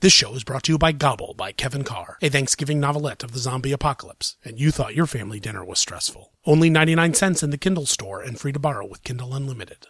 This show is brought to you by Gobble by Kevin Carr, a Thanksgiving novelette of the zombie apocalypse, and you thought your family dinner was stressful. Only 99 cents in the Kindle store and free to borrow with Kindle Unlimited.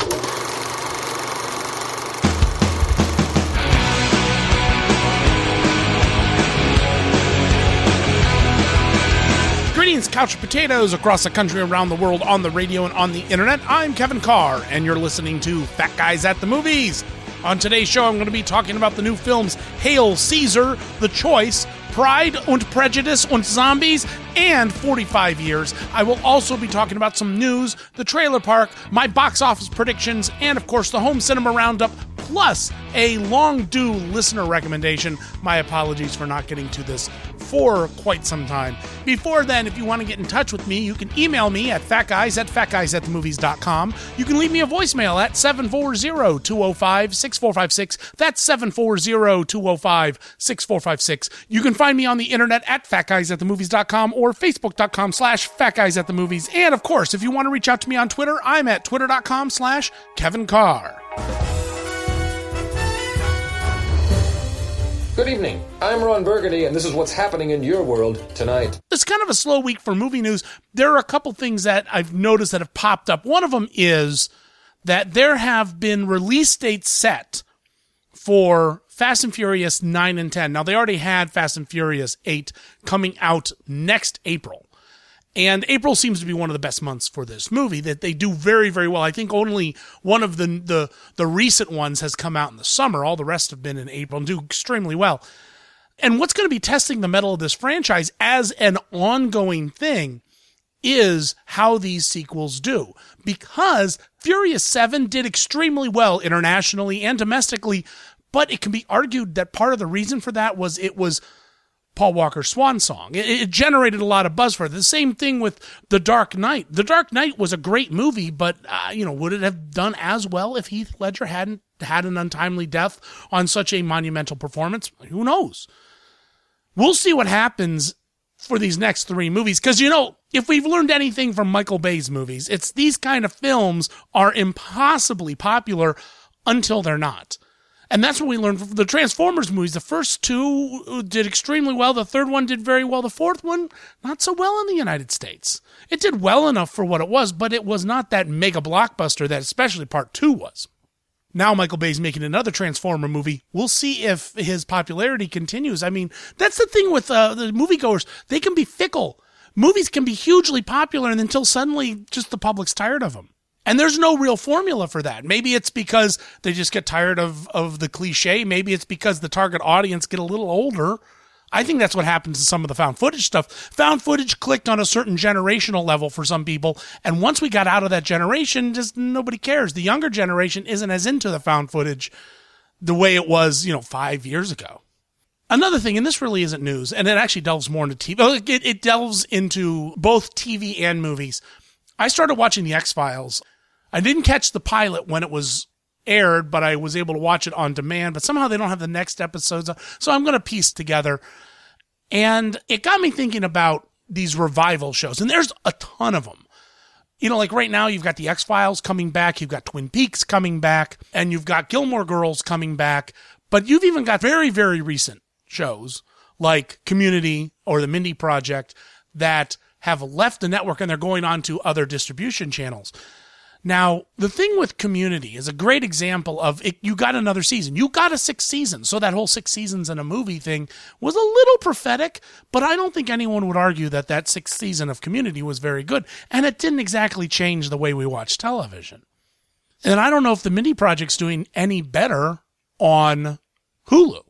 Greetings, couch potatoes across the country, around the world, on the radio and on the internet. I'm Kevin Carr, and you're listening to Fat Guys at the Movies. On today's show, I'm going to be talking about the new films Hail Caesar, The Choice, Pride und Prejudice und Zombies, and 45 Years. I will also be talking about some news, the trailer park, my box office predictions, and of course the home cinema roundup, plus a long-due listener recommendation. My apologies for not getting to this for quite some time. Before then, if you want to get in touch with me, you can email me at fatguys@fatguysatthemovies.com. You can leave me a voicemail at 740-205-6456. That's 740-205-6456. You can find me on the internet at fatguysatthemovies.com or facebook.com/fatguysatthemovies. And of course, if you want to reach out to me on Twitter, I'm at twitter.com/Kevin Carr. Good evening. I'm Ron Burgundy, and this is what's happening in your world tonight. It's kind of a slow week for movie news. There are a couple things that I've noticed that have popped up. One of them is that there have been release dates set for Fast and Furious 9 and 10. Now, they already had Fast and Furious 8 coming out next April. And April seems to be one of the best months for this movie, that they do very, very well. I think only one of the recent ones has come out in the summer. All the rest have been in April and do extremely well. And what's going to be testing the mettle of this franchise as an ongoing thing is how these sequels do. Because Furious 7 did extremely well internationally and domestically, but it can be argued that part of the reason for that was it was Paul Walker's swan song. It generated a lot of buzz for it. The same thing with The Dark Knight. The Dark Knight was a great movie, but would it have done as well if Heath Ledger hadn't had an untimely death on such a monumental performance? Who knows? We'll see what happens for these next three movies, because, if we've learned anything from Michael Bay's movies, it's these kind of films are impossibly popular until they're not. And that's what we learned from the Transformers movies. The first two did extremely well. The third one did very well. The fourth one, not so well in the United States. It did well enough for what it was, but it was not that mega blockbuster that especially part two was. Now Michael Bay's making another Transformer movie. We'll see if his popularity continues. I mean, that's the thing with the moviegoers. They can be fickle. Movies can be hugely popular and until suddenly just the public's tired of them. And there's no real formula for that. Maybe it's because they just get tired of the cliche. Maybe it's because the target audience get a little older. I think that's what happens to some of the found footage stuff. Found footage clicked on a certain generational level for some people. And once we got out of that generation, just nobody cares. The younger generation isn't as into the found footage the way it was, 5 years ago. Another thing, and this really isn't news, and it actually delves more into TV. It delves into both TV and movies. I started watching The X-Files. I didn't catch the pilot when it was aired, but I was able to watch it on demand. But somehow they don't have the next episodes, so I'm going to piece together. And it got me thinking about these revival shows, and there's a ton of them. Like right now you've got The X-Files coming back, you've got Twin Peaks coming back, and you've got Gilmore Girls coming back. But you've even got very, very recent shows like Community or The Mindy Project that have left the network and they're going on to other distribution channels. Now, the thing with Community is a great example of it. You got another season. You got a sixth season. So that whole 6 seasons in a movie thing was a little prophetic, but I don't think anyone would argue that that 6th season of Community was very good. And it didn't exactly change the way we watch television. And I don't know if the Mindy Project's doing any better on Hulu.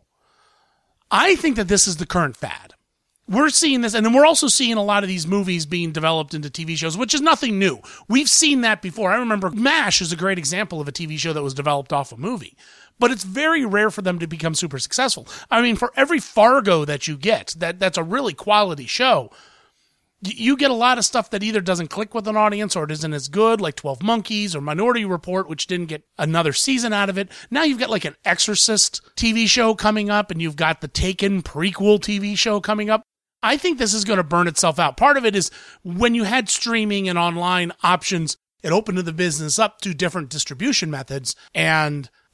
I think that this is the current fad. We're seeing this, and then we're also seeing a lot of these movies being developed into TV shows, which is nothing new. We've seen that before. I remember MASH is a great example of a TV show that was developed off a movie. But it's very rare for them to become super successful. I mean, for every Fargo that you get, that's a really quality show, you get a lot of stuff that either doesn't click with an audience or it isn't as good, like 12 Monkeys or Minority Report, which didn't get another season out of it. Now you've got like an Exorcist TV show coming up, and you've got the Taken prequel TV show coming up. I think this is going to burn itself out. Part of it is when you had streaming and online options, it opened the business up to different distribution methods. And,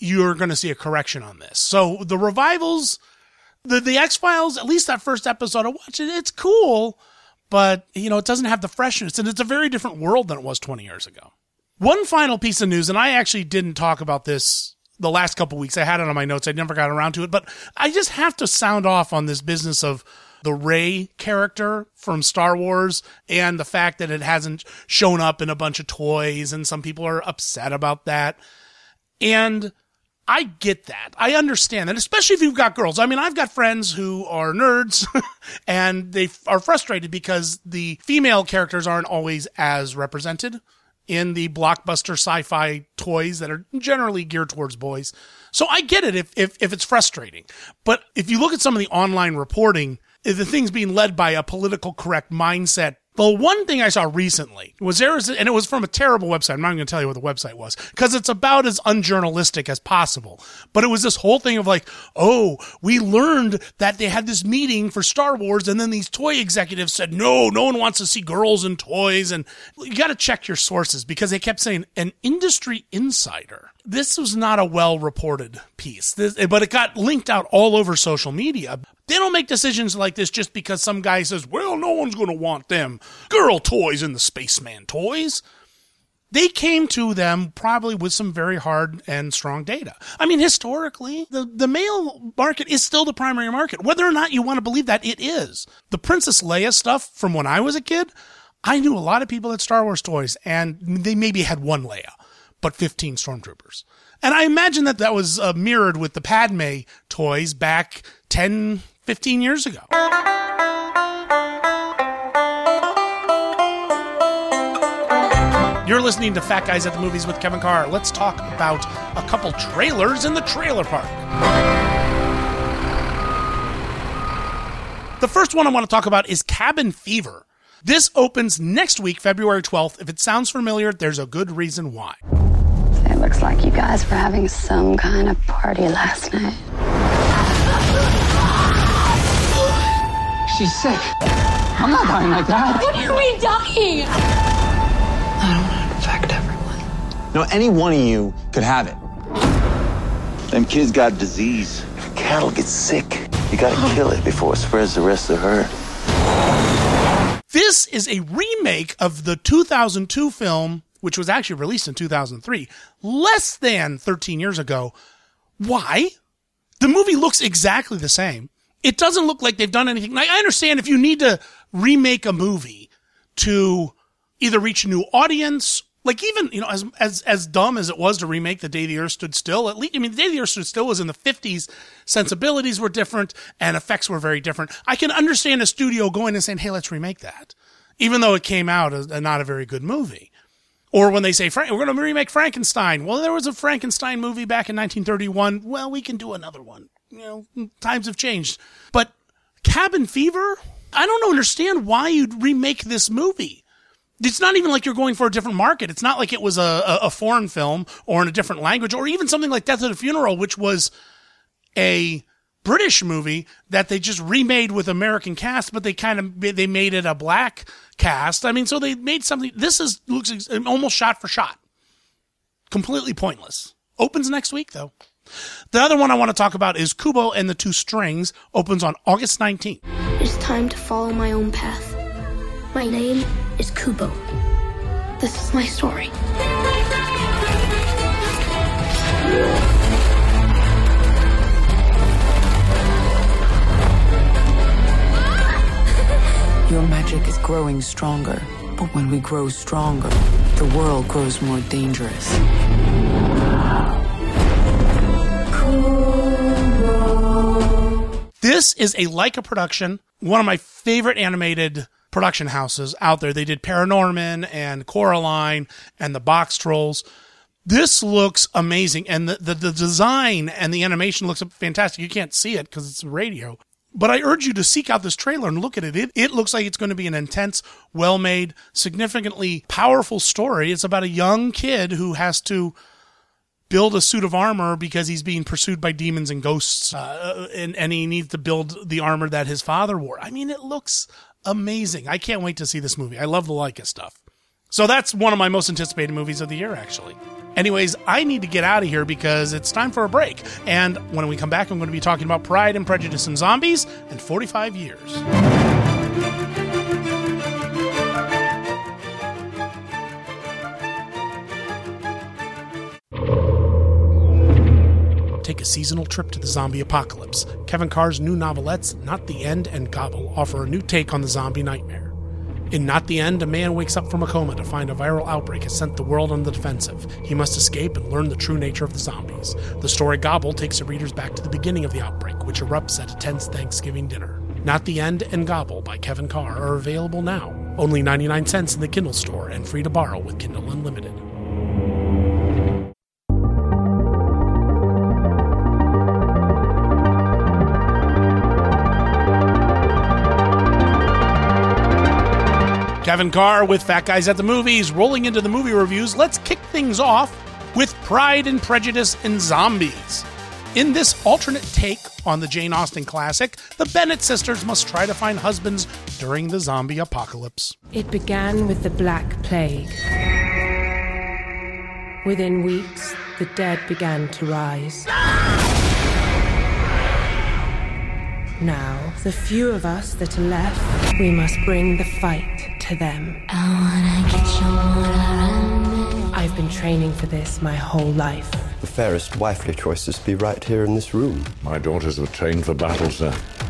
you're going to see a correction on this. So the revivals, the X-Files, at least that first episode I watched it, it's cool, but, you know, it doesn't have the freshness, and it's a very different world than it was 20 years ago. One final piece of news, and I actually didn't talk about this the last couple weeks. I had it on my notes. I never got around to it, but I just have to sound off on this business of the Rey character from Star Wars and the fact that it hasn't shown up in a bunch of toys, and some people are upset about that. And I get that. I understand that, especially if you've got girls. I mean, I've got friends who are nerds and they are frustrated because the female characters aren't always as represented in the blockbuster sci-fi toys that are generally geared towards boys. So I get it if it's frustrating. But if you look at some of the online reporting, the thing's being led by a political correct mindset. The one thing I saw recently was and it was from a terrible website. I'm not going to tell you what the website was because it's about as unjournalistic as possible. But it was this whole thing of like, oh, we learned that they had this meeting for Star Wars, and then these toy executives said, no one wants to see girls in toys. And you got to check your sources because they kept saying an industry insider. This was not a well-reported piece, but it got linked out all over social media. They don't make decisions like this just because some guy says, well, no one's going to want them girl toys in the Spaceman toys. They came to them probably with some very hard and strong data. I mean, historically, the male market is still the primary market. Whether or not you want to believe that, it is. The Princess Leia stuff from when I was a kid, I knew a lot of people at Star Wars toys, and they maybe had one Leia, but 15 stormtroopers. And I imagine that was mirrored with the Padme toys back 10, 15 years ago. You're listening to Fat Guys at the Movies with Kevin Carr. Let's talk about a couple trailers in the trailer park. The first one I want to talk about is Cabin Fever. This opens next week, February 12th. If it sounds familiar, there's a good reason why. It looks like you guys were having some kind of party last night. She's sick. I'm not dying like that. What are we dying? I don't want to infect everyone. No, any one of you could have it. Them kids got disease. If cattle get sick, you gotta kill it before it spreads the rest of the herd. This is a remake of the 2002 film, which was actually released in 2003, less than 13 years ago. Why? The movie looks exactly the same. It doesn't look like they've done anything. I understand if you need to remake a movie to either reach a new audience, like even, you know, as dumb as it was to remake The Day the Earth Stood Still, at least, I mean, The Day the Earth Stood Still was in the 50s. Sensibilities were different and effects were very different. I can understand a studio going and saying, hey, let's remake that, even though it came out as not a very good movie. Or when they say, we're going to remake Frankenstein. Well, there was a Frankenstein movie back in 1931. Well, we can do another one. You know, times have changed. But Cabin Fever? I don't understand why you'd remake this movie. It's not even like you're going for a different market. It's not like it was a foreign film or in a different language, or even something like Death at a Funeral, which was a British movie that they just remade with American cast, but they made it a black cast. I mean, so they made something. This looks almost shot for shot. Completely pointless. Opens next week, though. The other one I want to talk about is Kubo and the Two Strings. Opens on August 19th. It's time to follow my own path. My name is Kubo. This is my story. Your magic is growing stronger, but when we grow stronger, the world grows more dangerous. This is a Laika production, one of my favorite animated production houses out there. They did Paranorman and Coraline and the Box Trolls. This looks amazing, and the design and the animation looks fantastic. You can't see it because it's radio. But I urge you to seek out this trailer and look at it. It looks like it's going to be an intense, well-made, significantly powerful story. It's about a young kid who has to build a suit of armor because he's being pursued by demons and ghosts, and he needs to build the armor that his father wore. I mean, it looks amazing. I can't wait to see this movie. I love the Laika stuff. So that's one of my most anticipated movies of the year, actually. Anyways, I need to get out of here because it's time for a break. And when we come back, I'm going to be talking about Pride and Prejudice and Zombies and 45 years. Take a seasonal trip to the zombie apocalypse. Kevin Carr's new novelettes, Not the End and Gobble, offer a new take on the zombie nightmare. In Not the End, a man wakes up from a coma to find a viral outbreak has sent the world on the defensive. He must escape and learn the true nature of the zombies. The story Gobble takes the readers back to the beginning of the outbreak, which erupts at a tense Thanksgiving dinner. Not the End and Gobble by Kevin Carr are available now. Only 99 cents in the Kindle store and free to borrow with Kindle Unlimited. Kevin Carr with Fat Guys at the Movies. Rolling into the movie reviews, let's kick things off with Pride and Prejudice and Zombies. In this alternate take on the Jane Austen classic, the Bennet sisters must try to find husbands during the zombie apocalypse. It began with the Black Plague. Within weeks, the dead began to rise. Now, the few of us that are left, we must bring the fight to them. I've been training for this my whole life. The fairest wifely choices be right here in this room. My daughters were trained for battle, sir.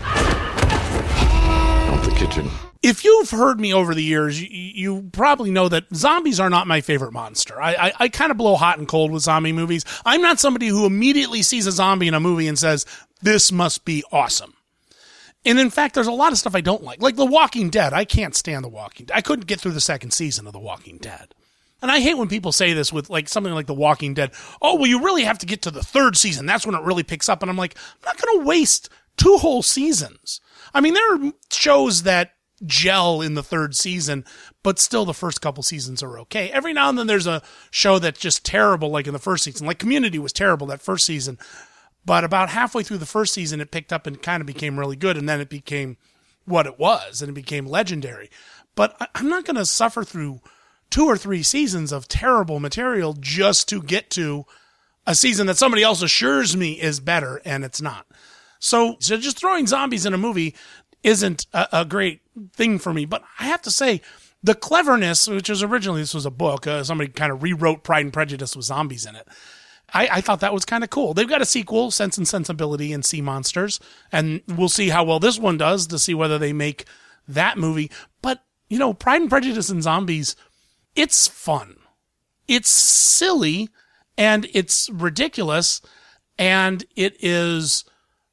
Not the kitchen. If you've heard me over the years, you probably know that zombies are not my favorite monster. I kind of blow hot and cold with zombie movies. I'm not somebody who immediately sees a zombie in a movie and says, this must be awesome. And in fact, there's a lot of stuff I don't like. Like The Walking Dead. I can't stand The Walking Dead. I couldn't get through the second season of The Walking Dead. And I hate when people say this with like something like The Walking Dead. Oh, well, you really have to get to the third season. That's when it really picks up. And I'm like, I'm not going to waste 2 whole seasons. I mean, there are shows that gel in the third season, but still the first couple seasons are okay. Every now and then there's a show that's just terrible, like in the first season. Like Community was terrible that first season. But about halfway through the first season, it picked up and kind of became really good. And then it became what it was, and it became legendary. But I'm not going to suffer through 2 or 3 seasons of terrible material just to get to a season that somebody else assures me is better, and it's not. So just throwing zombies in a movie isn't a great thing for me. But I have to say, the cleverness, which was originally, this was a book, somebody kind of rewrote Pride and Prejudice with zombies in it. I thought that was kind of cool. They've got a sequel, Sense and Sensibility and Sea Monsters, and we'll see how well this one does to see whether they make that movie. But, you know, Pride and Prejudice and Zombies, it's fun. It's silly, and it's ridiculous, and it is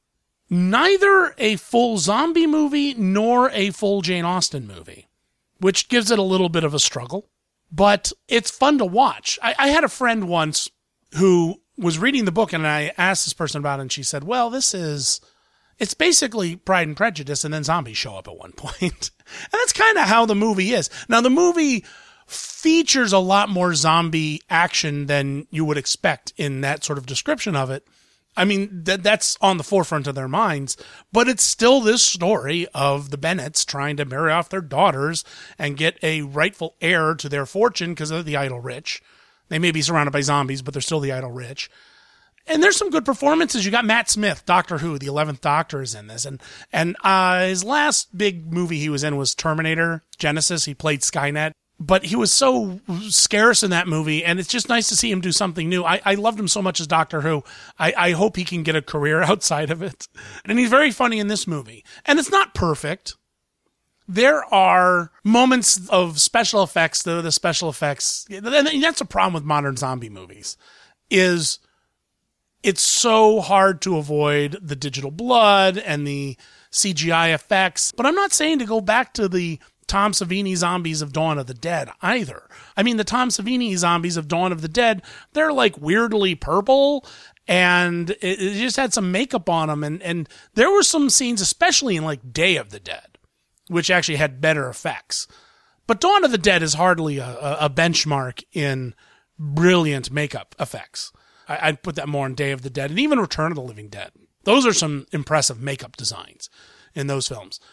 neither a full zombie movie nor a full Jane Austen movie, which gives it a little bit of a struggle. But it's fun to watch. I had a friend once who was reading the book, and I asked this person about it, and she said, well, it's basically Pride and Prejudice, and then zombies show up at one point. And that's kind of how the movie is. Now, the movie features a lot more zombie action than you would expect in that sort of description of it. I mean, that's on the forefront of their minds, but it's still this story of the Bennets trying to marry off their daughters and get a rightful heir to their fortune because they're the idle rich. They may be surrounded by zombies, but they're still the idle rich. And there's some good performances. You got Matt Smith, Doctor Who, the 11th Doctor is in this. And his last big movie he was in was Terminator Genesis. He played Skynet. But he was so scarce in that movie, and it's just nice to see him do something new. I loved him so much as Doctor Who. I hope he can get a career outside of it. And he's very funny in this movie. And it's not perfect. There are moments of special effects, the special effects, and that's a problem with modern zombie movies, is it's so hard to avoid the digital blood and the CGI effects. But I'm not saying to go back to the Tom Savini zombies of Dawn of the Dead either. I mean, the Tom Savini zombies of Dawn of the Dead, they're like weirdly purple, and it just had some makeup on them. And there were some scenes, especially in like Day of the Dead, which actually had better effects. But Dawn of the Dead is hardly a benchmark in brilliant makeup effects. I'd put that more in Day of the Dead and even Return of the Living Dead. Those are some impressive makeup designs in those films.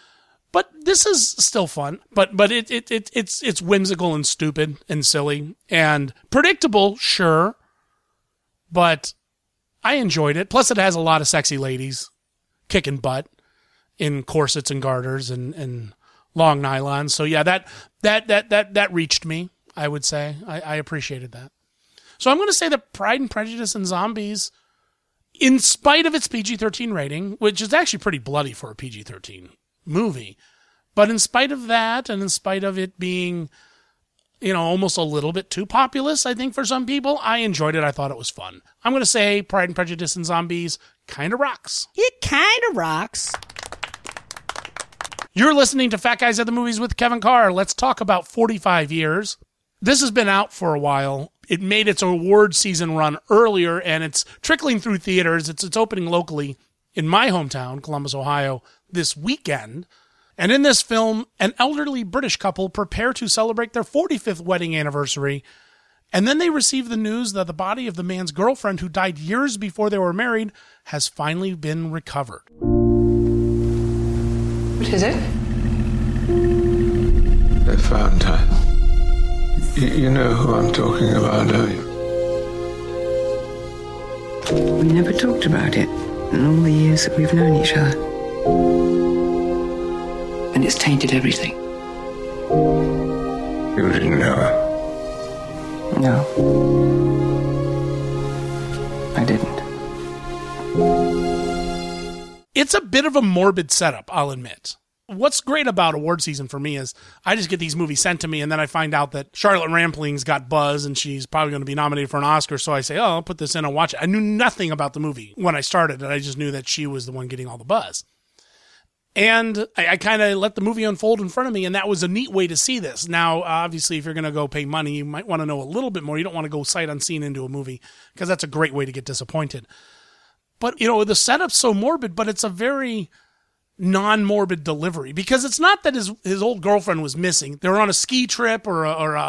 But this is still fun. But it's whimsical and stupid and silly and predictable, sure. But I enjoyed it. Plus, it has a lot of sexy ladies kicking butt in corsets and garters and long nylons. So yeah, that reached me, I would say. I appreciated that. So I'm going to say that Pride and Prejudice and Zombies, in spite of its PG-13 rating, which is actually pretty bloody for a PG-13 movie, but in spite of that, and in spite of it being, almost a little bit too populous, I think, for some people, I enjoyed it. I thought it was fun. I'm going to say Pride and Prejudice and Zombies kind of rocks. It kind of rocks. You're listening to Fat Guys at the Movies with Kevin Carr. Let's talk about 45 years. This has been out for a while. It made its award season run earlier, and it's trickling through theaters. It's opening locally in my hometown, Columbus, Ohio, this weekend. And in this film, an elderly British couple prepare to celebrate their 45th wedding anniversary, and then they receive the news that the body of the man's girlfriend, who died years before they were married, has finally been recovered. What is it? They found her. You know who I'm talking about, don't you? We never talked about it in all the years that we've known each other. And it's tainted everything. You didn't know her? No. I didn't. It's a bit of a morbid setup, I'll admit. What's great about award season for me is I just get these movies sent to me, and then I find out that Charlotte Rampling's got buzz and she's probably going to be nominated for an Oscar. So I say, I'll put this in and watch it. I knew nothing about the movie when I started it. I just knew that she was the one getting all the buzz. And I kind of let the movie unfold in front of me, and that was a neat way to see this. Now, obviously, if you're going to go pay money, you might want to know a little bit more. You don't want to go sight unseen into a movie, because that's a great way to get disappointed. But, the setup's so morbid, but it's a very non-morbid delivery, because it's not that his old girlfriend was missing. They were on a ski trip or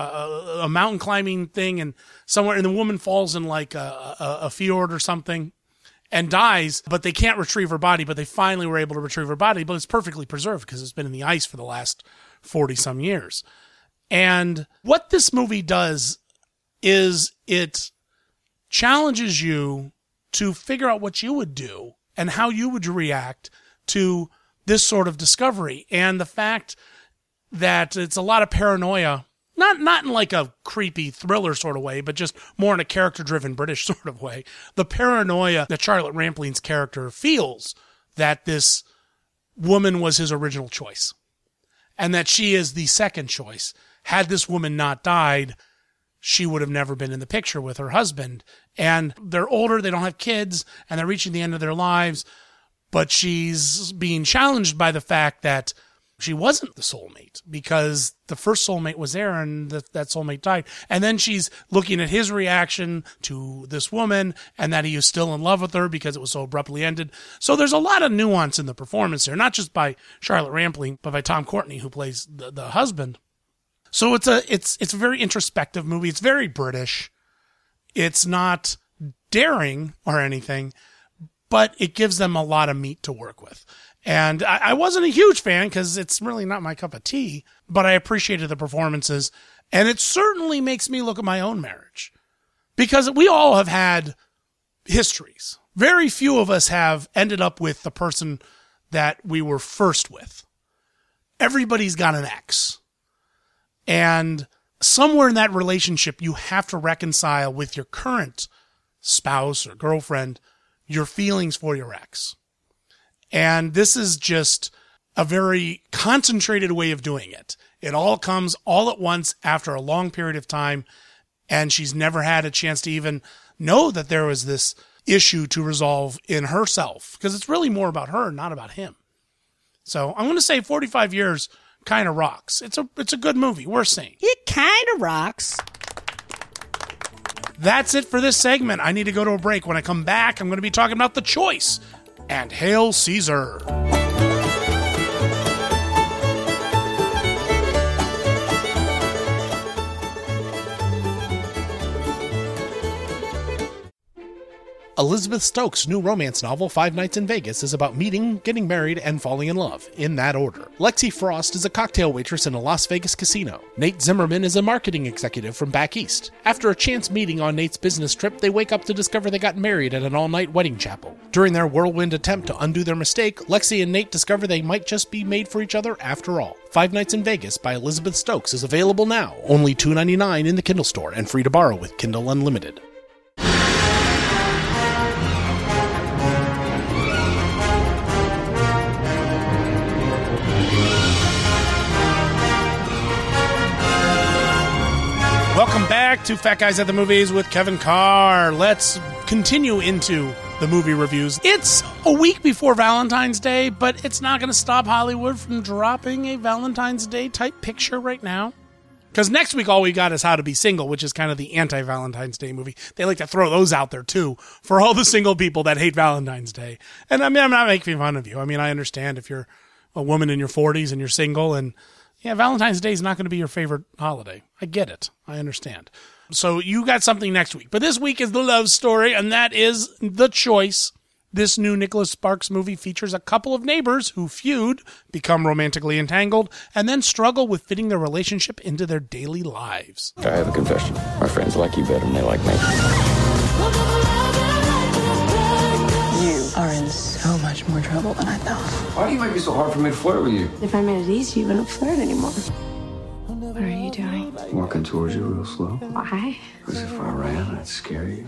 a mountain climbing thing, and somewhere, and the woman falls in like a fjord or something and dies, but they can't retrieve her body, but they finally were able to retrieve her body, but it's perfectly preserved because it's been in the ice for the last 40 some years. And what this movie does is it challenges you to figure out what you would do and how you would react to this sort of discovery. And the fact that it's a lot of paranoia, not in like a creepy thriller sort of way, but just more in a character-driven British sort of way. The paranoia that Charlotte Rampling's character feels that this woman was his original choice and that she is the second choice. Had this woman not died, she would have never been in the picture with her husband. And they're older, they don't have kids, and they're reaching the end of their lives. But she's being challenged by the fact that she wasn't the soulmate, because the first soulmate was there and that soulmate died. And then she's looking at his reaction to this woman and that he is still in love with her because it was so abruptly ended. So there's a lot of nuance in the performance here, not just by Charlotte Rampling, but by Tom Courtenay, who plays the husband. So it's a very introspective movie. It's very British. It's not daring or anything, but it gives them a lot of meat to work with. And I wasn't a huge fan because it's really not my cup of tea, but I appreciated the performances. And it certainly makes me look at my own marriage, because we all have had histories. Very few of us have ended up with the person that we were first with. Everybody's got an ex. And somewhere in that relationship, you have to reconcile with your current spouse or girlfriend your feelings for your ex. And this is just a very concentrated way of doing it. It all comes all at once after a long period of time, and she's never had a chance to even know that there was this issue to resolve in herself, because it's really more about her, not about him. So I'm going to say 45 years kind of rocks. It's a good movie, worth seeing. It kind of rocks. That's it for this segment. I need to go to a break. When I come back, I'm going to be talking about The Choice and Hail Caesar. Elizabeth Stokes' new romance novel, 5 Nights in Vegas, is about meeting, getting married, and falling in love, in that order. Lexi Frost is a cocktail waitress in a Las Vegas casino. Nate Zimmerman is a marketing executive from back east. After a chance meeting on Nate's business trip, they wake up to discover they got married at an all-night wedding chapel. During their whirlwind attempt to undo their mistake, Lexi and Nate discover they might just be made for each other after all. 5 Nights in Vegas by Elizabeth Stokes is available now, only $2.99 in the Kindle store, and free to borrow with Kindle Unlimited. Welcome back to Fat Guys at the Movies with Kevin Carr. Let's continue into the movie reviews. It's a week before Valentine's Day, but it's not going to stop Hollywood from dropping a Valentine's Day type picture right now. Because next week all we got is How to Be Single, which is kind of the anti-Valentine's Day movie. They like to throw those out there too for all the single people that hate Valentine's Day. And I mean, I'm not making fun of you. I mean, I understand if you're a woman in your 40s and you're single and yeah, Valentine's Day is not going to be your favorite holiday. I get it. I understand. So you got something next week. But this week is The Love Story, and that is The Choice. This new Nicholas Sparks movie features a couple of neighbors who feud, become romantically entangled, and then struggle with fitting their relationship into their daily lives. I have a confession. My friends like you better than they like me. You are in so much more trouble than I thought. Why do you make it so hard for me to flirt with you? If I made it easy, you wouldn't flirt anymore. What are you doing? Walking towards you real slow. Why? Because if I ran, I'd scare you.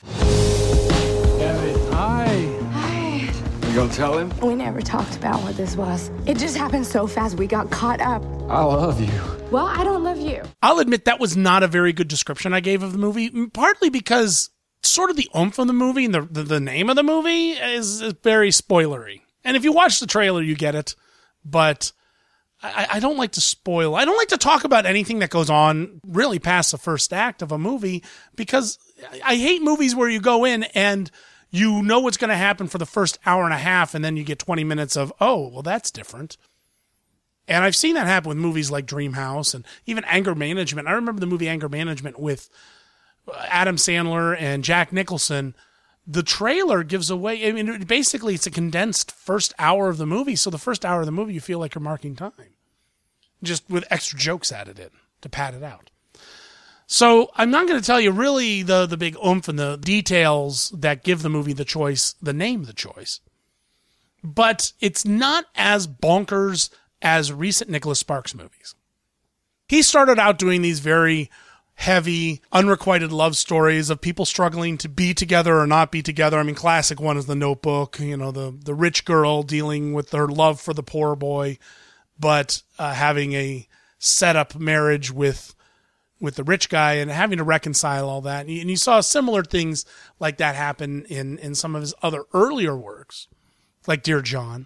Kevin, hi. Hi. You gonna tell him? We never talked about what this was. It just happened so fast we got caught up. I love you. Well, I don't love you. I'll admit that was not a very good description I gave of the movie, partly because sort of the oomph of the movie and the name of the movie is very spoilery. And if you watch the trailer, you get it. But I don't like to spoil. I don't like to talk about anything that goes on really past the first act of a movie because I hate movies where you go in and you know what's going to happen for the first hour and a half and then you get 20 minutes of, oh, well, that's different. And I've seen that happen with movies like Dreamhouse and even Anger Management. I remember the movie Anger Management with Adam Sandler and Jack Nicholson. The trailer gives away, I mean, basically it's a condensed first hour of the movie. So the first hour of the movie, you feel like you're marking time. Just with extra jokes added in to pad it out. So I'm not going to tell you really the big oomph and the details that give the movie The Choice, the name The Choice. But it's not as bonkers as recent Nicholas Sparks movies. He started out doing these very heavy, unrequited love stories of people struggling to be together or not be together. I mean, classic one is The Notebook, you know, the rich girl dealing with her love for the poor boy, but having a set-up marriage with the rich guy and having to reconcile all that. And you saw similar things like that happen in some of his other earlier works, like Dear John.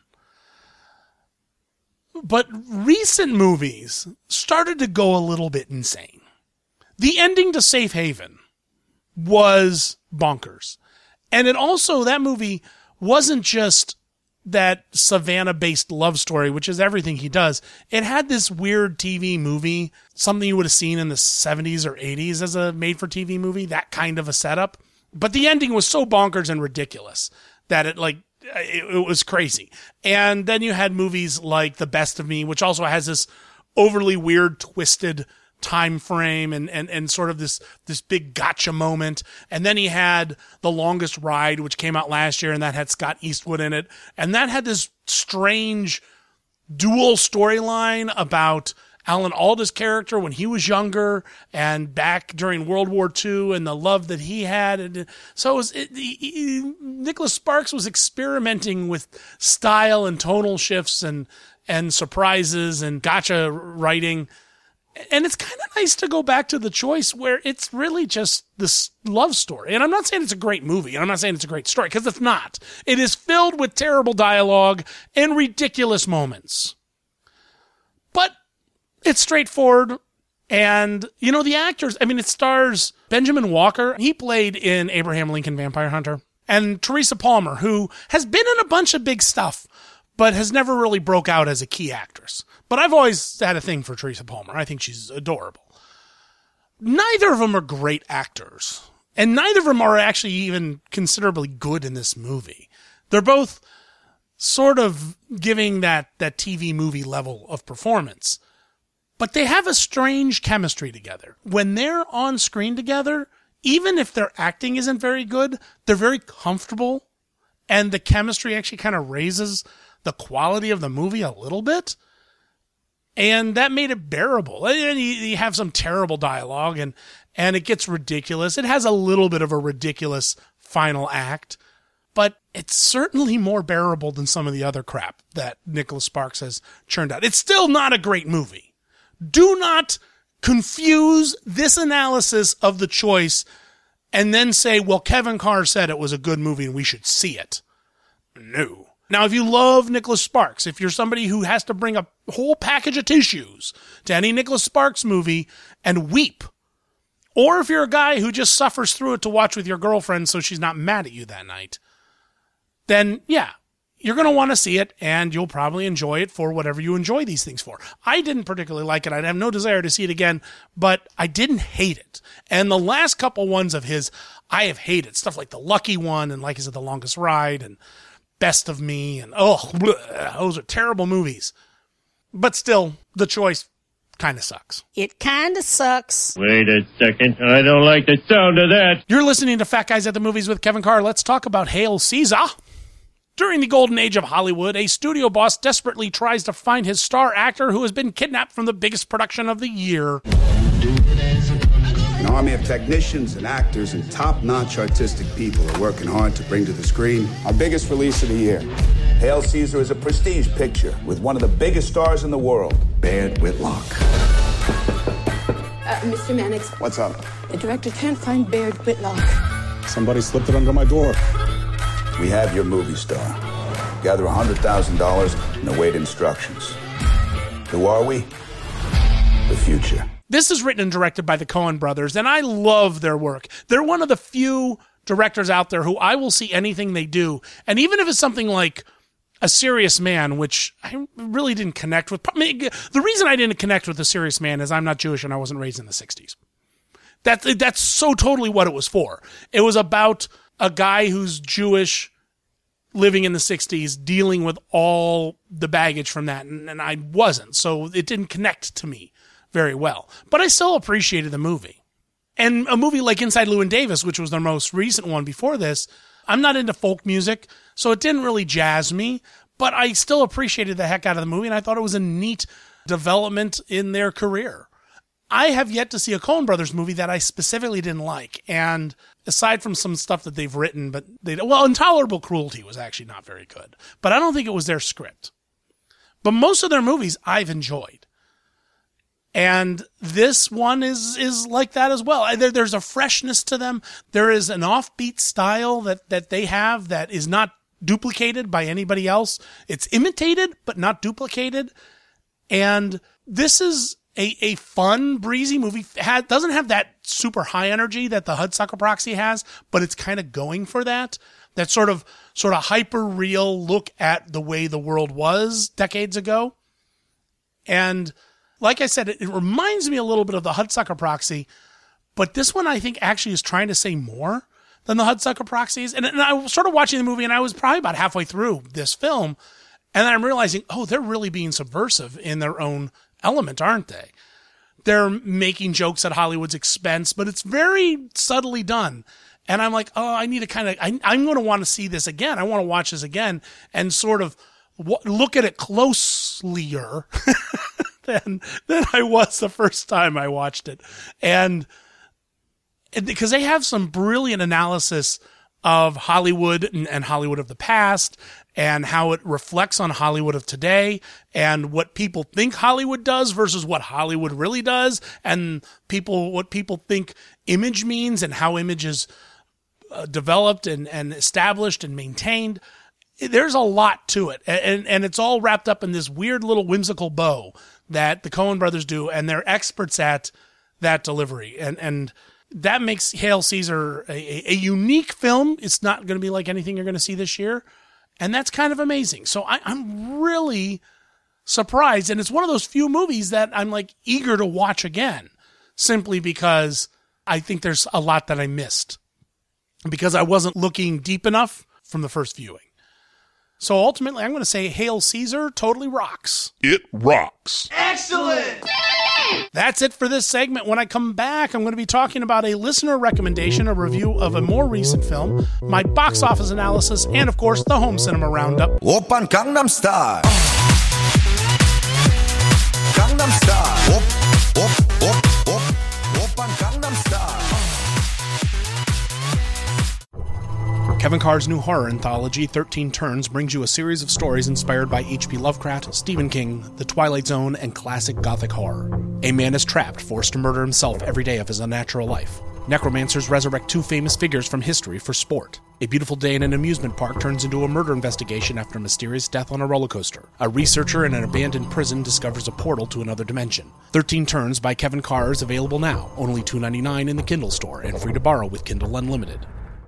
But recent movies started to go a little bit insane. The ending to Safe Haven was bonkers. And it also, that movie wasn't just that Savannah-based love story, which is everything he does. It had this weird TV movie, something you would have seen in the 70s or 80s as a made-for-TV movie, that kind of a setup. But the ending was so bonkers and ridiculous that it was crazy. And then you had movies like The Best of Me, which also has this overly weird, twisted time frame and sort of this big gotcha moment. And then he had The Longest Ride, which came out last year, and that had Scott Eastwood in it. And that had this strange dual storyline about Alan Alda's character when he was younger and back during World War II and the love that he had. And so Nicholas Sparks was experimenting with style and tonal shifts and surprises and gotcha writing. And it's kind of nice to go back to The Choice where it's really just this love story. And I'm not saying it's a great movie, and I'm not saying it's a great story, because it's not. It is filled with terrible dialogue and ridiculous moments. But it's straightforward. And, you know, the actors, I mean, it stars Benjamin Walker. He played in Abraham Lincoln Vampire Hunter. And Teresa Palmer, who has been in a bunch of big stuff, but has never really broke out as a key actress. But I've always had a thing for Teresa Palmer. I think she's adorable. Neither of them are great actors. And neither of them are actually even considerably good in this movie. They're both sort of giving that TV movie level of performance. But they have a strange chemistry together. When they're on screen together, even if their acting isn't very good, they're very comfortable. And the chemistry actually kind of raises the quality of the movie a little bit. And that made it bearable. And you have some terrible dialogue, and it gets ridiculous. It has a little bit of a ridiculous final act, but it's certainly more bearable than some of the other crap that Nicholas Sparks has churned out. It's still not a great movie. Do not confuse this analysis of The Choice and then say, well, Kevin Carr said it was a good movie and we should see it. No. Now, if you love Nicholas Sparks, if you're somebody who has to bring a whole package of tissues to any Nicholas Sparks movie and weep, or if you're a guy who just suffers through it to watch with your girlfriend so she's not mad at you that night, then yeah, you're going to want to see it, and you'll probably enjoy it for whatever you enjoy these things for. I didn't particularly like it. I'd have no desire to see it again, but I didn't hate it. And the last couple ones of his, I have hated. Stuff like The Lucky One, and like I said, The Longest Ride, and Best of Me, and those are terrible movies. But still, The Choice kind of sucks. It kind of sucks. Wait a second. I don't like the sound of that. You're listening to Fat Guys at the Movies with Kevin Carr. Let's talk about Hail Caesar. During the golden age of Hollywood, a studio boss desperately tries to find his star actor who has been kidnapped from the biggest production of the year. An army of technicians and actors and top-notch artistic people are working hard to bring to the screen our biggest release of the year. Hail Caesar is a prestige picture with one of the biggest stars in the world, Baird Whitlock. Mr. Mannix. What's up? The director can't find Baird Whitlock. Somebody slipped it under my door. We have your movie star. Gather $100,000 and await instructions. Who are we? The future. This is written and directed by the Coen brothers, and I love their work. They're one of the few directors out there who I will see anything they do. And even if it's something like A Serious Man, which I really didn't connect with. The reason I didn't connect with A Serious Man is I'm not Jewish and I wasn't raised in the 60s. That's so totally what it was for. It was about a guy who's Jewish living in the 60s, dealing with all the baggage from that, and I wasn't, so it didn't connect to me very well. But I still appreciated the movie. And a movie like Inside Llewyn Davis, which was their most recent one before this, I'm not into folk music, so it didn't really jazz me, but I still appreciated the heck out of the movie, and I thought it was a neat development in their career. I have yet to see a Coen Brothers movie that I specifically didn't like, and aside from some stuff that they've written, Intolerable Cruelty was actually not very good, but I don't think it was their script. But most of their movies I've enjoyed. And this one is like that as well. There's a freshness to them. There is an offbeat style that they have that is not duplicated by anybody else. It's imitated, but not duplicated. And this is a fun, breezy movie. Doesn't have that super high energy that the Hudsucker Proxy has, but it's kind of going for that. That sort of hyper real look at the way the world was decades ago. And like I said, it reminds me a little bit of the Hudsucker Proxy, but this one I think actually is trying to say more than the Hudsucker Proxies. And I was sort of watching the movie, and I was probably about halfway through this film, and then I'm realizing, they're really being subversive in their own element, aren't they? They're making jokes at Hollywood's expense, but it's very subtly done. And I'm like, I need to I'm going to want to see this again. I want to watch this again and sort of look at it closelier than I was the first time I watched it. And because they have some brilliant analysis of Hollywood and Hollywood of the past and how it reflects on Hollywood of today and what people think Hollywood does versus what Hollywood really does, and what people think image means and how image is developed and established and maintained. There's a lot to it, and it's all wrapped up in this weird little whimsical bow that the Coen brothers do, and they're experts at that delivery. And that makes Hail Caesar a unique film. It's not going to be like anything you're going to see this year, and that's kind of amazing. So I'm really surprised, and it's one of those few movies that I'm like eager to watch again, simply because I think there's a lot that I missed because I wasn't looking deep enough from the first viewing. So ultimately, I'm going to say Hail Caesar totally rocks. It rocks. Excellent! That's it for this segment. When I come back, I'm going to be talking about a listener recommendation, a review of a more recent film, my box office analysis, and of course, the home cinema roundup. Oppan Gangnam Style. Gangnam Style. Oppan Gangnam Style. Kevin Carr's new horror anthology, 13 Turns, brings you a series of stories inspired by H.P. Lovecraft, Stephen King, The Twilight Zone, and classic gothic horror. A man is trapped, forced to murder himself every day of his unnatural life. Necromancers resurrect two famous figures from history for sport. A beautiful day in an amusement park turns into a murder investigation after a mysterious death on a roller coaster. A researcher in an abandoned prison discovers a portal to another dimension. 13 Turns by Kevin Carr is available now, only $2.99 in the Kindle store, and free to borrow with Kindle Unlimited.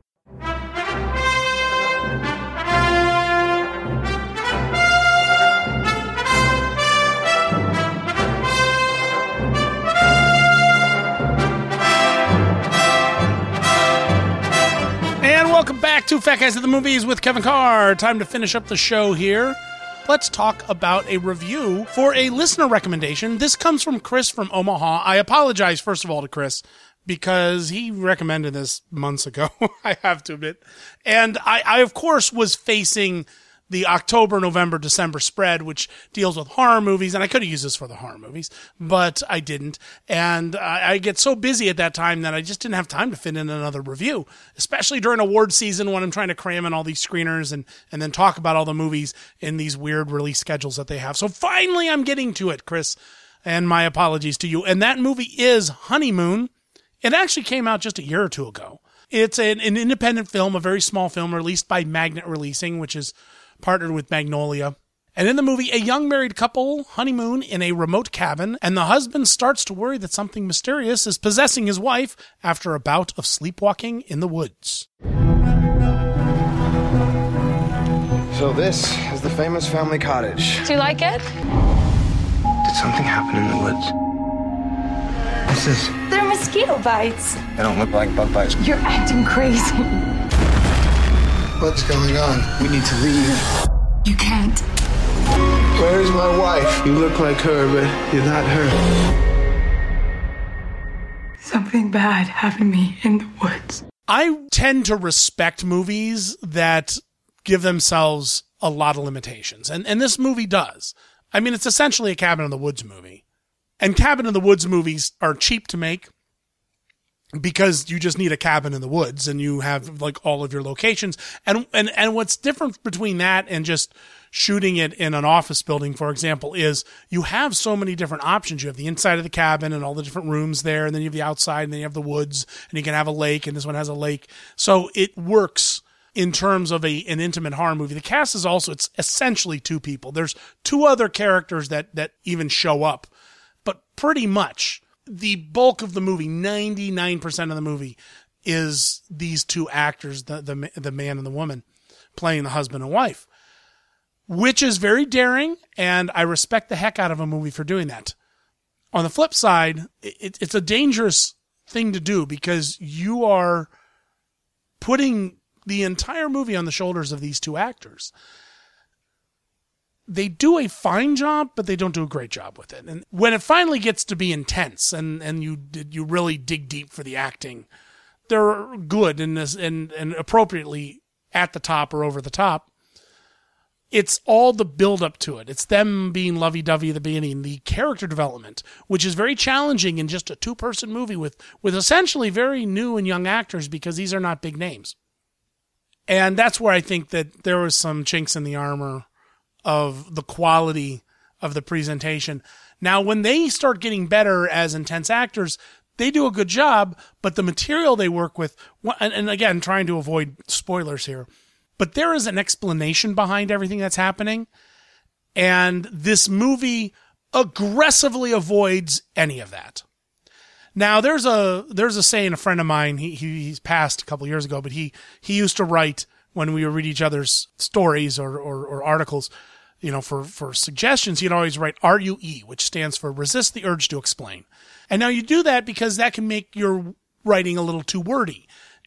Welcome back to Fat Guys at the Movies with Kevin Carr. Time to finish up the show here. Let's talk about a review for a listener recommendation. This comes from Chris from Omaha. I apologize, first of all, to Chris, because he recommended this months ago, I have to admit. And I, of course, was facing the October, November, December spread, which deals with horror movies, and I could have used this for the horror movies, but I didn't. And I get so busy at that time that I just didn't have time to fit in another review, especially during award season when I'm trying to cram in all these screeners and then talk about all the movies in these weird release schedules that they have. So finally I'm getting to it, Chris, and my apologies to you. And that movie is Honeymoon. It actually came out just a year or two ago. It's an independent film, a very small film released by Magnet Releasing, which is partnered with Magnolia. And in the movie, a young married couple honeymoon in a remote cabin, and the husband starts to worry that something mysterious is possessing his wife after a bout of sleepwalking in the woods. So this is the famous family cottage. Do you like it? Did something happen in the woods? What's this? They're mosquito bites. They don't look like bug bites. You're acting crazy. What's going on? We need to leave. You can't. Where's my wife? You look like her, but you're not her. Something bad happened to me in the woods. I tend to respect movies that give themselves a lot of limitations. And this movie does. I mean, it's essentially a Cabin in the Woods movie. And Cabin in the Woods movies are cheap to make, because you just need a cabin in the woods and you have like all of your locations. And what's different between that and just shooting it in an office building, for example, is you have so many different options. You have the inside of the cabin and all the different rooms there, and then you have the outside, and then you have the woods, and you can have a lake, and this one has a lake. So it works in terms of an intimate horror movie. The cast is also, it's essentially two people. There's two other characters that even show up, but pretty much the bulk of the movie, 99% of the movie, is these two actors, the man and the woman, playing the husband and wife, which is very daring, and I respect the heck out of a movie for doing that. On the flip side, it's a dangerous thing to do, because you are putting the entire movie on the shoulders of these two actors. They do a fine job, but they don't do a great job with it. And when it finally gets to be intense and you really dig deep for the acting, they're good and appropriately at the top or over the top. It's all the build up to it. It's them being lovey-dovey at the beginning, the character development, which is very challenging in just a two-person movie with essentially very new and young actors, because these are not big names. And that's where I think that there was some chinks in the armor of the quality of the presentation. Now, when they start getting better as intense actors, they do a good job, but the material they work with, and again, trying to avoid spoilers here, but there is an explanation behind everything that's happening, and this movie aggressively avoids any of that. Now, there's a saying, a friend of mine, he's passed a couple years ago, but he used to write, when we would read each other's stories or articles, for suggestions, he'd always write RUE, which stands for resist the urge to explain. And now you do that because that can make your writing a little too wordy.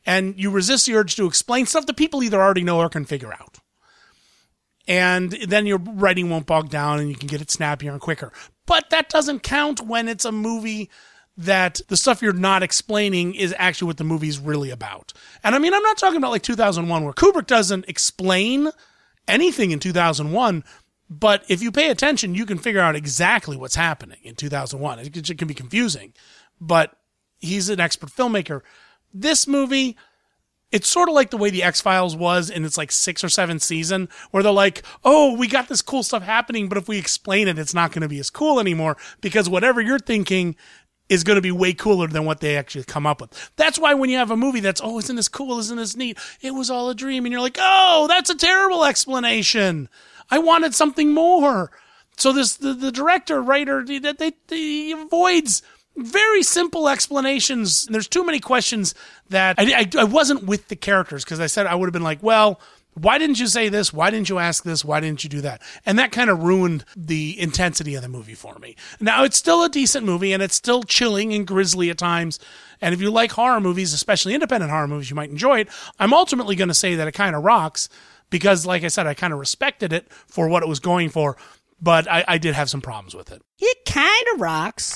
And you resist the urge to explain stuff that people either already know or can figure out. And then your writing won't bog down and you can get it snappier and quicker. But that doesn't count when it's a movie that the stuff you're not explaining is actually what the movie's really about. And I mean, I'm not talking about like 2001 where Kubrick doesn't explain anything in 2001, but if you pay attention, you can figure out exactly what's happening in 2001. It can be confusing, but he's an expert filmmaker. This movie, it's sort of like the way the X-Files was in its like 6th or 7th season, where they're like, oh, we got this cool stuff happening, but if we explain it, it's not going to be as cool anymore because whatever you're thinking is going to be way cooler than what they actually come up with. That's why when you have a movie that's, oh, isn't this cool? Isn't this neat? It was all a dream. And you're like, oh, that's a terrible explanation. I wanted something more. So the director, writer, he avoids very simple explanations. There's too many questions that I wasn't with the characters because I said I would have been like, well, why didn't you say this? Why didn't you ask this? Why didn't you do that? And that kind of ruined the intensity of the movie for me. Now, it's still a decent movie, and it's still chilling and grisly at times. And if you like horror movies, especially independent horror movies, you might enjoy it. I'm ultimately going to say that it kind of rocks because, like I said, I kind of respected it for what it was going for, but I did have some problems with it. It kind of rocks.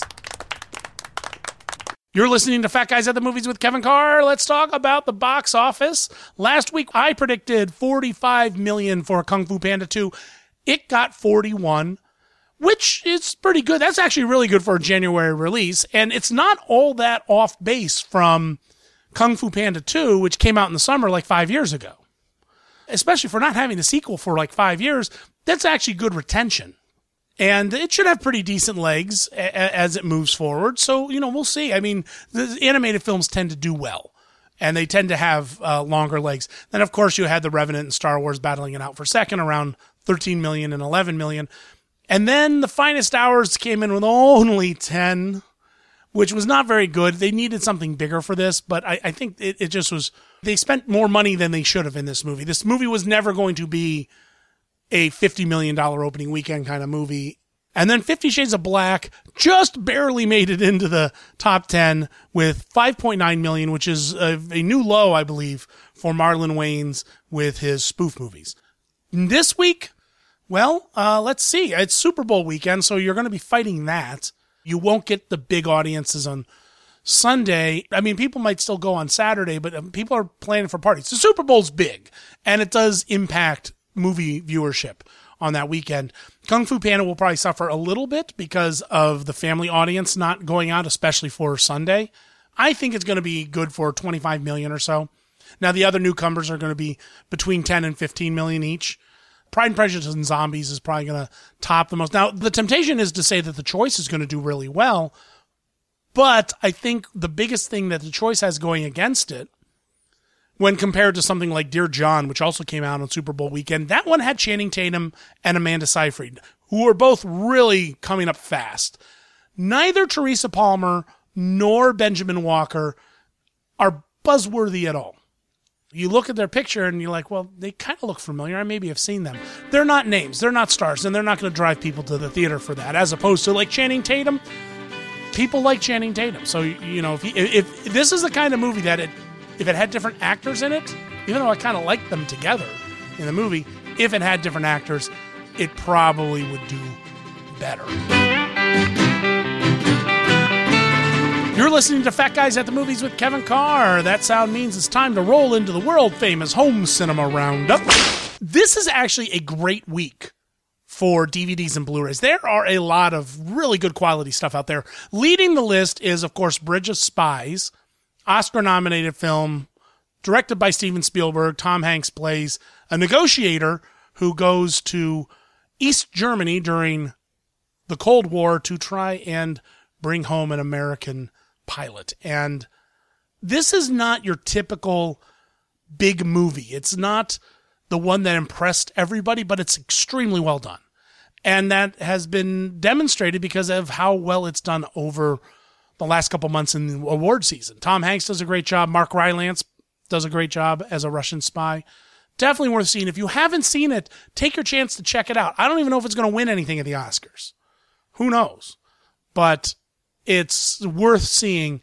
You're listening to Fat Guys at the Movies with Kevin Carr. Let's talk about the box office. Last week, I predicted $45 million for Kung Fu Panda 2. It got 41, which is pretty good. That's actually really good for a January release. And it's not all that off base from Kung Fu Panda 2, which came out in the summer like 5 years ago. Especially for not having a sequel for like 5 years, that's actually good retention. And it should have pretty decent legs as it moves forward. So, we'll see. I mean, the animated films tend to do well. And they tend to have longer legs. Then, of course, you had The Revenant and Star Wars battling it out for second, around 13 million and 11 million. And then The Finest Hours came in with only 10, which was not very good. They needed something bigger for this, but I think it just was... They spent more money than they should have in this movie. This movie was never going to be a $50 million opening weekend kind of movie. And then 50 Shades of Black just barely made it into the top 10 with 5.9 million, which is a new low, I believe, for Marlon Wayans with his spoof movies. This week, well, let's see. It's Super Bowl weekend, so you're going to be fighting that. You won't get the big audiences on Sunday. I mean, people might still go on Saturday, but people are planning for parties. The Super Bowl's big, and it does impact movie viewership on that weekend. Kung Fu Panda will probably suffer a little bit because of the family audience not going out, especially for Sunday. I think it's going to be good for 25 million or so. Now, the other newcomers are going to be between 10 and 15 million each. Pride and Prejudice and Zombies is probably going to top the most. Now, the temptation is to say that The Choice is going to do really well, but I think the biggest thing that The Choice has going against it, when compared to something like Dear John, which also came out on Super Bowl weekend, that one had Channing Tatum and Amanda Seyfried, who are both really coming up fast. Neither Teresa Palmer nor Benjamin Walker are buzzworthy at all. You look at their picture and you're like, well, they kind of look familiar. I maybe have seen them. They're not names. They're not stars. And they're not going to drive people to the theater for that. As opposed to like Channing Tatum, people like Channing Tatum. So, if this is the kind of movie that if it had different actors in it, even though I kind of liked them together in the movie, if it had different actors, it probably would do better. You're listening to Fat Guys at the Movies with Kevin Carr. That sound means it's time to roll into the world-famous Home Cinema Roundup. This is actually a great week for DVDs and Blu-rays. There are a lot of really good quality stuff out there. Leading the list is, of course, Bridge of Spies, Oscar-nominated film, directed by Steven Spielberg. Tom Hanks plays a negotiator who goes to East Germany during the Cold War to try and bring home an American pilot. And this is not your typical big movie. It's not the one that impressed everybody, but it's extremely well done. And that has been demonstrated because of how well it's done over the last couple months in the award season. Tom Hanks does a great job. Mark Rylance does a great job as a Russian spy. Definitely worth seeing. If you haven't seen it, take your chance to check it out. I don't even know if it's going to win anything at the Oscars. Who knows? But it's worth seeing.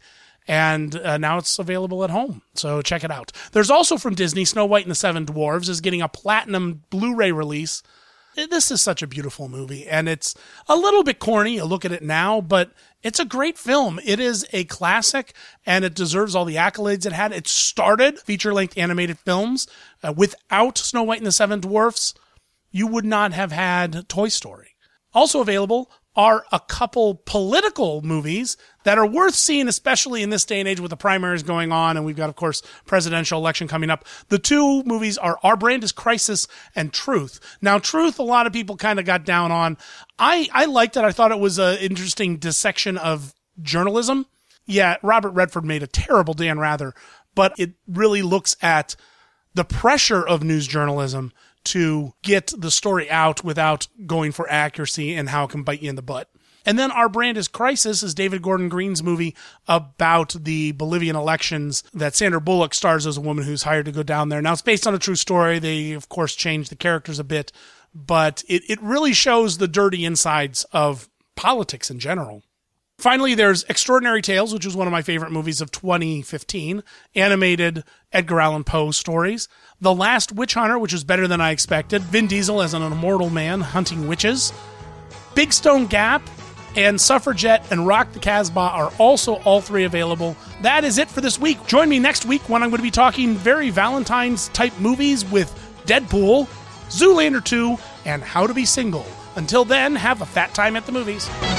And now it's available at home, so check it out. There's also from Disney, Snow White and the Seven Dwarfs is getting a platinum Blu-ray release. This is such a beautiful movie, and it's a little bit corny. You look at it now, but it's a great film. It is a classic, and it deserves all the accolades it had. It started feature-length animated films. Without Snow White and the Seven Dwarfs, you would not have had Toy Story. Also available are a couple political movies that are worth seeing, especially in this day and age with the primaries going on, and we've got, of course, presidential election coming up. The two movies are Our Brand is Crisis and Truth. Now, Truth, a lot of people kind of got down on. I liked it. I thought it was an interesting dissection of journalism. Yeah, Robert Redford made a terrible Dan Rather, but it really looks at the pressure of news journalism to get the story out without going for accuracy and how it can bite you in the butt. And then Our Brand is Crisis is David Gordon Green's movie about the Bolivian elections that Sandra Bullock stars as a woman who's hired to go down there. Now, it's based on a true story. They, of course, changed the characters a bit, but it really shows the dirty insides of politics in general. Finally, there's Extraordinary Tales, which was one of my favorite movies of 2015, animated Edgar Allan Poe stories. The Last Witch Hunter, which was better than I expected. Vin Diesel as an immortal man hunting witches. Big Stone Gap and Suffragette and Rock the Casbah are also all three available. That is it for this week. Join me next week when I'm going to be talking very Valentine's-type movies with Deadpool, Zoolander 2, and How to Be Single. Until then, have a fat time at the movies.